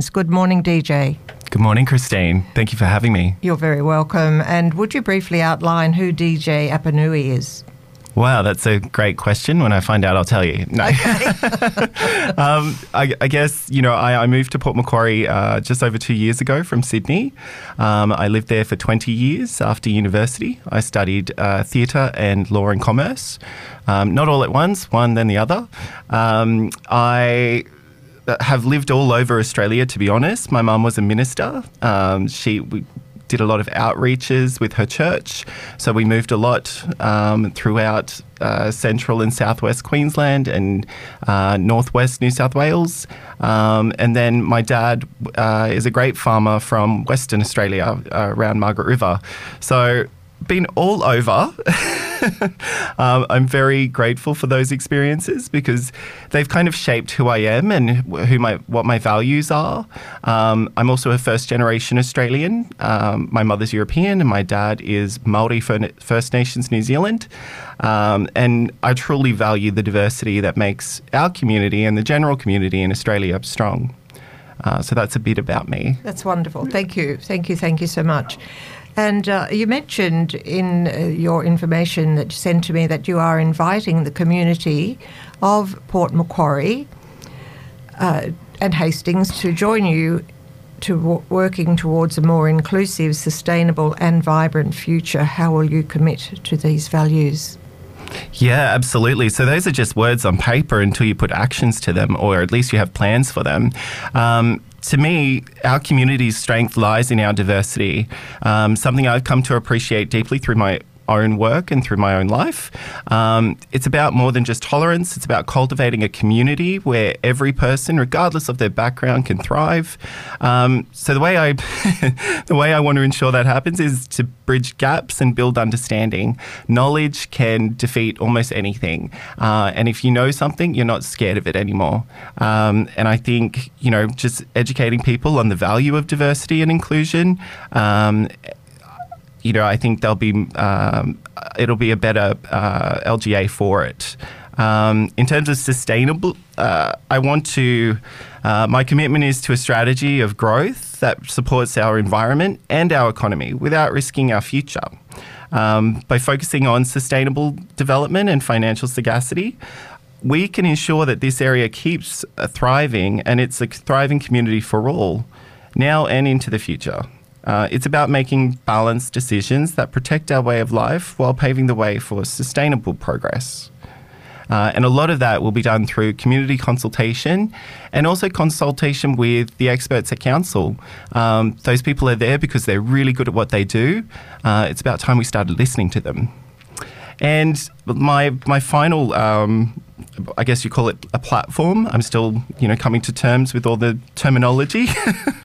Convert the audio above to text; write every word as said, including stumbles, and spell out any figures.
Nations. Good morning, D J. Good morning, Christine. Thank you for having me. You're very welcome. And would you briefly outline who D J Apanui is? Wow, that's a great question. When I find out, I'll tell you. No. Okay. um, I, I guess, you know, I, I moved to Port Macquarie uh, just over two years ago from Sydney. Um, I lived there for twenty years after university. I studied uh, theatre and law and commerce. Um, not all at once, one then the other. Um, I have lived all over Australia, to be honest. My mum was a minister. Um, she... We, did a lot of outreaches with her church. So we moved a lot um, throughout uh, central and southwest Queensland and uh, northwest New South Wales. Um, and then my dad uh, is a grape farmer from Western Australia uh, around Margaret River. So been all over. um, I'm very grateful for those experiences because they've kind of shaped who I am and who my what my values are. Um, I'm also a first generation Australian. Um, my mother's European and my dad is Māori First Nations New Zealand. Um, and I truly value the diversity that makes our community and the general community in Australia strong. Uh, so that's a bit about me. That's wonderful. Thank you. Thank you. Thank you so much. And uh, you mentioned in uh, your information that you sent to me that you are inviting the community of Port Macquarie uh, and Hastings to join you to w- working towards a more inclusive, sustainable and vibrant future. How will you commit to these values? Yeah, absolutely. So those are just words on paper until you put actions to them, or at least you have plans for them. Um, To me, our community's strength lies in our diversity, um, something I've come to appreciate deeply through my own work and through my own life. Um, it's about more than just tolerance. It's about cultivating a community where every person, regardless of their background, can thrive. Um, so the way I the way I want to ensure that happens is to bridge gaps and build understanding. Knowledge can defeat almost anything. Uh, and if you know something, you're not scared of it anymore. Um, and I think, you know, just educating people on the value of diversity and inclusion, um, you know, I think there'll be um, it'll be a better uh, L G A for it. Um, in terms of sustainable, uh, I want to. Uh, my commitment is to a strategy of growth that supports our environment and our economy without risking our future. Um, by focusing on sustainable development and financial sagacity, we can ensure that this area keeps uh, thriving, and it's a thriving community for all, now and into the future. Uh, it's about making balanced decisions that protect our way of life while paving the way for sustainable progress. Uh, and a lot of that will be done through community consultation and also consultation with the experts at council. Um, those people are there because they're really good at what they do. Uh, it's about time we started listening to them. And my my final, um, I guess you call it a platform. I'm still, you know, coming to terms with all the terminology.